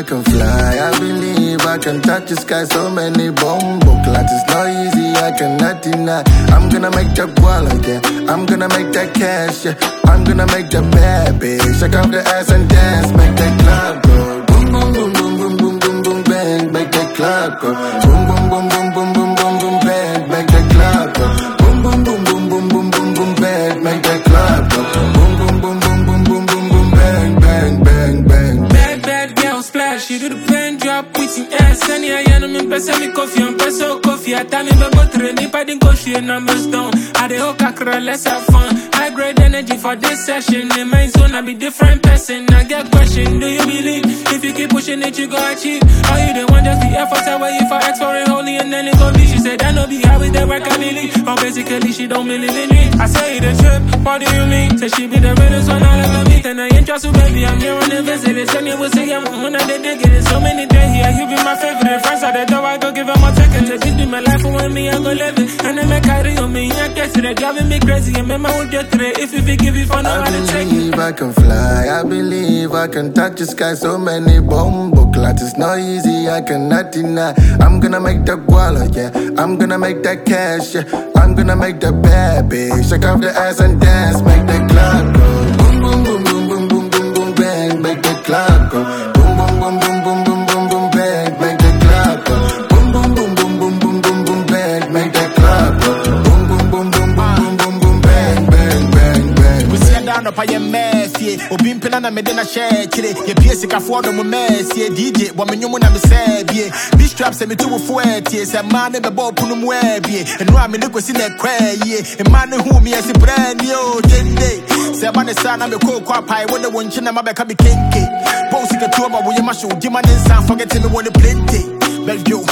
I can fly, I believe I can touch the sky. So many bombo clots, it's not easy, I cannot deny. I'm gonna make that walla, yeah. I'm gonna make that cash, yeah. I'm gonna make that bad bitch shake off the ass and dance, make that club go. Boom, boom, boom, boom, boom, boom, boom, boom, bang, make that club go. Boom, boom, boom, boom, boom, boom, boom, boom, bang, make that club go. Boom, boom, boom, boom, boom, boom, boom, boom, bang, make that club go. Boom, boom, boom, boom, boom, boom, boom, boom, bang, bang, bang, bang. Bad girl splash, she do the pen drop with the ass. And I am in person, coffee, I'm person coffee. I tell me about training, but didn't go shit numbers down. I the whole kakra, let's have fun. High grade energy for this session. In my zone, I be different person. I get question, do you believe? If you keep pushing it, you go achieve. Or you the one just the effort away if I ask for it holy and then it go be. She said, I know be how with the work I believe. But basically, she don't believe in me. I say the trip, what do you mean? Say she be the realest one I'll ever meet. And I ain't trust you, baby, I'm here on the visit. It's only will say I'm when I did get it. So many days here, you be my favorite. Friends at the door, I go give her my ticket. This be my life, and when me, I go live it. And then I carry on me, I guess it. Driving me crazy, and my mom would get through. If you forgive me for now, I believe I can fly, I believe I can touch the sky. So many bombo clots, it's not easy, I cannot deny. I'm gonna make that walla, yeah. I'm gonna make that cash, yeah. I'm gonna make that bad bitch shake off the ass and dance, make that club go. Boom, boom, boom, boom, boom, boom, boom, boom, bang, make that club go. Boom, boom, boom, boom, boom, boom, boom, boom, bang, make that club go. Boom, boom, boom, boom, boom, boom, boom, boom, bang, make that club go. Boom, boom, boom, boom, boom, boom, boom, bang, bang, bang, bang. We see down up I am messy. Obim Penana made in a share today. Your PSC for the messy. DJ, woman, you want to say, these traps send me to a fuet. Yes, a man in the ball punum web. And Rami look was in a cray. A man who me as a brand new day. Sabana son, I'm a cold pie. When the one chin, my back be kinky. Posting a tour, but we must show Jimmy and Sam forgetting me when the plenty. Make you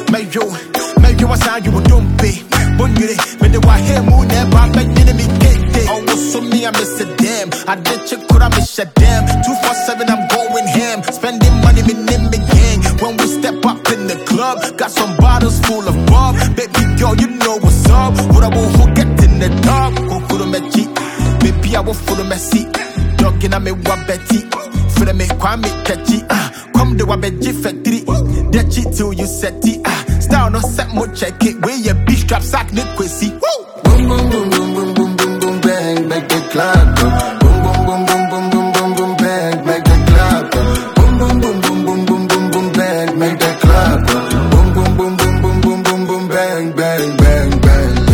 a sound you don't pay. Bunny, when they were here, moon, never make me get it. Oh, so me, I miss a damn. I did check, could I miss a damn? 247, I'm going ham. Spending money, me name me gang. When we step up in the club, got some bottles full of bob. Baby girl, you know what's up. What I will forget in the dark. Who could have met you? Baby, I will follow my seat. Jogging, I make what Betty. For the make Kwame catchy. Come the Wabeji factory. That cheat till you set it. Style no set more check it. Where your beach strap sack liquidity. Woo! Boom, boom, boom, boom, boom, boom, boom, boom, bang, make that club go. Boom, boom, boom, boom, boom, boom, boom, boom, bang, make that club go. Boom, boom, boom, boom, boom, boom, boom, boom, bang, make that club go. Boom, boom, boom, boom, boom, boom, boom, boom, bang, bang, bang, bang.